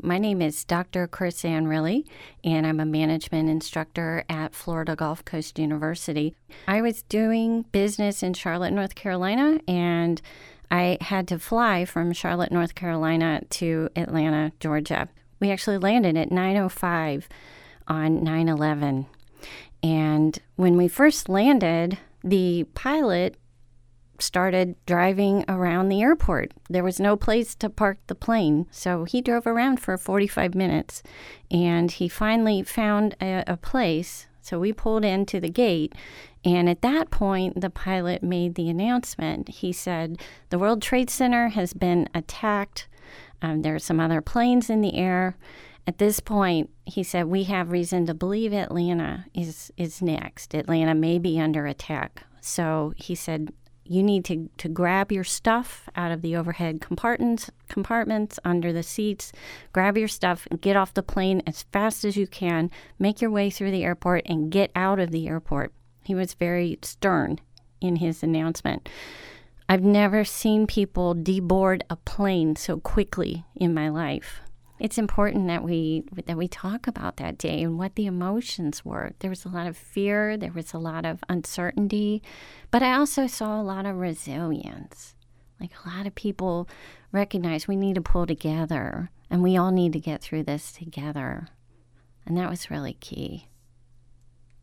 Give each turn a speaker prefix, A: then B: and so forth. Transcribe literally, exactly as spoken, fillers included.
A: My name is Doctor Chris Anrilli, and I'm a management instructor at Florida Gulf Coast University. I was doing business in Charlotte, North Carolina, and I had to fly from Charlotte, North Carolina to Atlanta, Georgia. We actually landed at nine oh five on nine eleven. And when we first landed, the pilot started driving around the airport. There was no place to park the plane, so he drove around for forty-five minutes, and he finally found a, a place. So we pulled into the gate, and at that point, the pilot made the announcement. He said, the World Trade Center has been attacked. Um, there are some other planes in the air. At this point, he said, we have reason to believe Atlanta is, is next. Atlanta may be under attack. So he said, you need to, to grab your stuff out of the overhead compartments, compartments under the seats, grab your stuff and get off the plane as fast as you can, make your way through the airport and get out of the airport. He was very stern in his announcement. I've never seen people deboard a plane so quickly in my life. It's important that we that we talk about that day and what the emotions were. There was a lot of fear. There was a lot of uncertainty. But I also saw a lot of resilience. Like a lot of people recognize we need to pull together and we all need to get through this together. And that was really key.